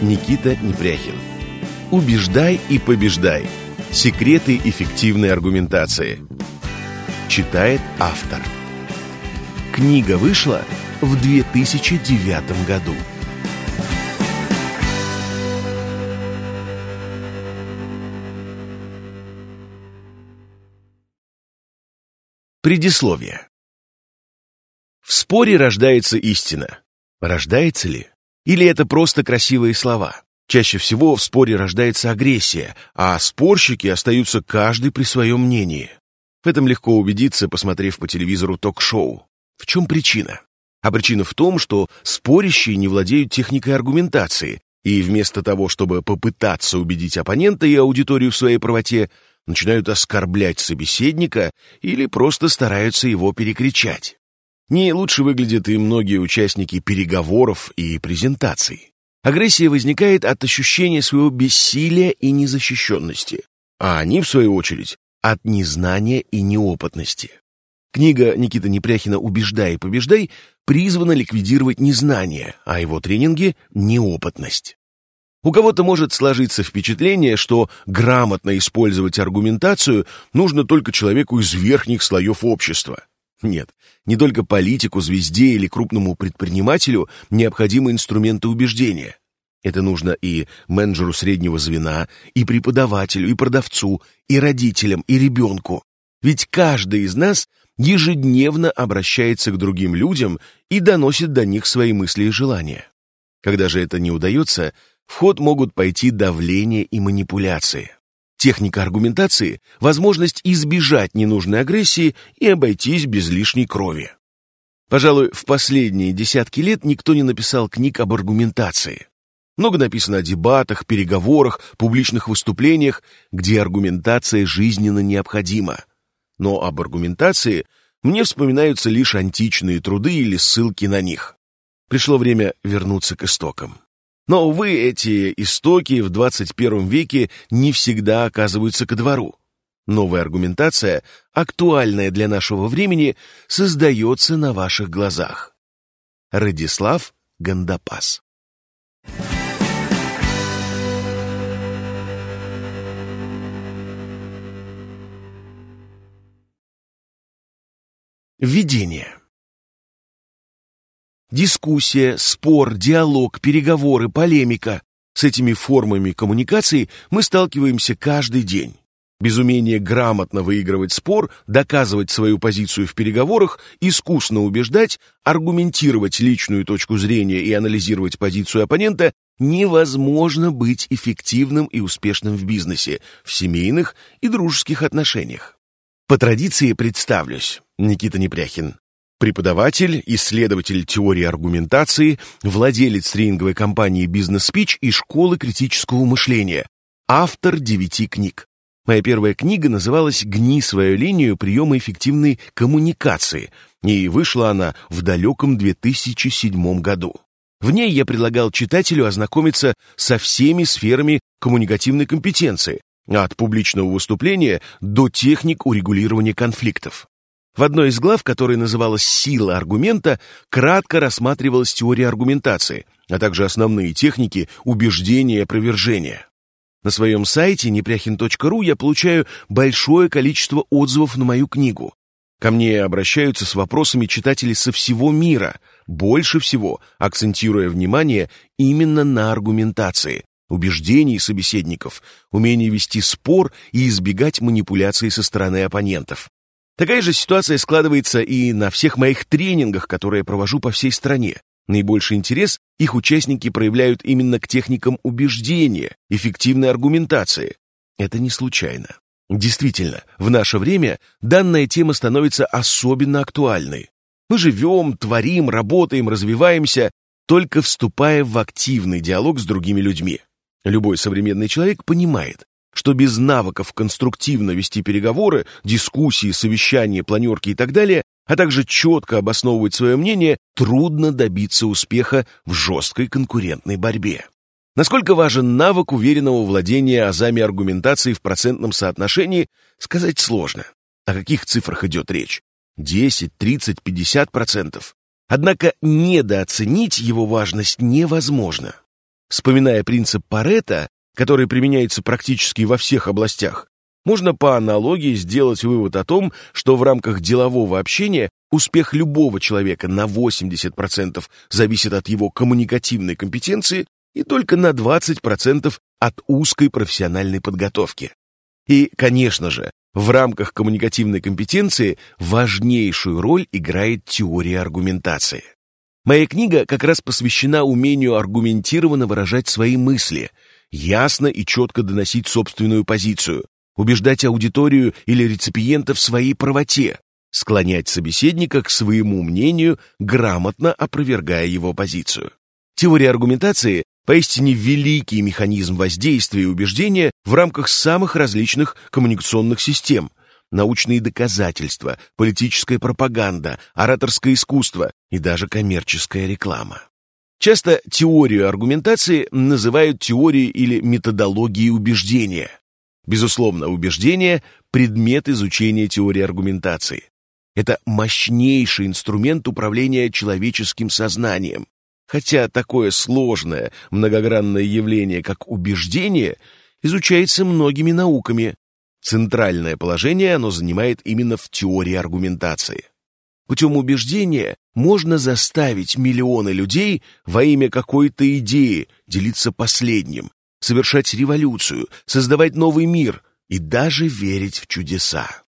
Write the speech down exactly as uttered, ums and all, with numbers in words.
Никита Непряхин. Убеждай и побеждай. Секреты эффективной аргументации. Читает автор. Книга вышла в две тысячи девятом году. Предисловие. В споре рождается истина. Рождается ли? Или это просто красивые слова? Чаще всего в споре рождается агрессия, а спорщики остаются каждый при своем мнении. В этом легко убедиться, посмотрев по телевизору ток-шоу. В чем причина? А причина в том, что спорящие не владеют техникой аргументации, и вместо того, чтобы попытаться убедить оппонента и аудиторию в своей правоте, начинают оскорблять собеседника или просто стараются его перекричать. Не лучше выглядят и многие участники переговоров и презентаций. Агрессия возникает от ощущения своего бессилия и незащищенности, а они, в свою очередь, от незнания и неопытности. Книга Никиты Непряхина «Убеждай и побеждай» призвана ликвидировать незнание, а его тренинги — неопытность. У кого-то может сложиться впечатление, что грамотно использовать аргументацию нужно только человеку из верхних слоев общества. Нет, не только политику, звезде или крупному предпринимателю необходимы инструменты убеждения. Это нужно и менеджеру среднего звена, и преподавателю, и продавцу, и родителям, и ребенку. Ведь каждый из нас ежедневно обращается к другим людям и доносит до них свои мысли и желания. Когда же это не удается, в ход могут пойти давление и манипуляции. Техника аргументации – возможность избежать ненужной агрессии и обойтись без лишней крови. Пожалуй, в последние десятки лет никто не написал книг об аргументации. Много написано о дебатах, переговорах, публичных выступлениях, где аргументация жизненно необходима. Но об аргументации мне вспоминаются лишь античные труды или ссылки на них. Пришло время вернуться к истокам. Но, увы, эти истоки в двадцать первом веке не всегда оказываются ко двору. Новая аргументация, актуальная для нашего времени, создается на ваших глазах. Радислав Гандапас. Введение. Дискуссия, спор, диалог, переговоры, полемика. С этими формами коммуникации мы сталкиваемся каждый день. Без умения грамотно выигрывать спор, доказывать свою позицию в переговорах, искусно убеждать, аргументировать личную точку зрения и анализировать позицию оппонента невозможно быть эффективным и успешным в бизнесе, в семейных и дружеских отношениях. По традиции представлюсь. Никита Непряхин. Преподаватель, исследователь теории аргументации, владелец тренинговой компании «Бизнес-спич» и школы критического мышления, автор девяти книг. Моя первая книга называлась «Гни свою линию. Приемы эффективной коммуникации», и вышла она в далеком две тысячи седьмом году. В ней я предлагал читателю ознакомиться со всеми сферами коммуникативной компетенции, от публичного выступления до техник урегулирования конфликтов. В одной из глав, которая называлась «Сила аргумента», кратко рассматривалась теория аргументации, а также основные техники убеждения и опровержения. На своем сайте непряхин точка ру я получаю большое количество отзывов на мою книгу. Ко мне обращаются с вопросами читатели со всего мира, больше всего акцентируя внимание именно на аргументации, убеждении собеседников, умении вести спор и избегать манипуляций со стороны оппонентов. Такая же ситуация складывается и на всех моих тренингах, которые я провожу по всей стране. Наибольший интерес их участники проявляют именно к техникам убеждения, эффективной аргументации. Это не случайно. Действительно, в наше время данная тема становится особенно актуальной. Мы живем, творим, работаем, развиваемся, только вступая в активный диалог с другими людьми. Любой современный человек понимает, что без навыков конструктивно вести переговоры, дискуссии, совещания, планерки и так далее, а также четко обосновывать свое мнение, трудно добиться успеха в жесткой конкурентной борьбе. Насколько важен навык уверенного владения азами аргументации в процентном соотношении, сказать сложно. О каких цифрах идет речь? десять, тридцать, пятьдесят процентов. Однако недооценить его важность невозможно. Вспоминая принцип Парето, который применяется практически во всех областях, можно по аналогии сделать вывод о том, что в рамках делового общения успех любого человека на восемьдесят процентов зависит от его коммуникативной компетенции и только на двадцать процентов от узкой профессиональной подготовки. И, конечно же, в рамках коммуникативной компетенции важнейшую роль играет теория аргументации. Моя книга как раз посвящена умению аргументированно выражать свои мысли, ясно и четко доносить собственную позицию, убеждать аудиторию или реципиента в своей правоте, склонять собеседника к своему мнению, грамотно опровергая его позицию. Теория аргументации – поистине великий механизм воздействия и убеждения в рамках самых различных коммуникационных систем: научные доказательства, политическая пропаганда, ораторское искусство и даже коммерческая реклама. Часто теорию аргументации называют теорией или методологией убеждения. Безусловно, убеждение – предмет изучения теории аргументации. Это мощнейший инструмент управления человеческим сознанием. Хотя такое сложное, многогранное явление, как убеждение, изучается многими науками, центральное положение оно занимает именно в теории аргументации. Путем убеждения можно заставить миллионы людей во имя какой-то идеи делиться последним, совершать революцию, создавать новый мир и даже верить в чудеса.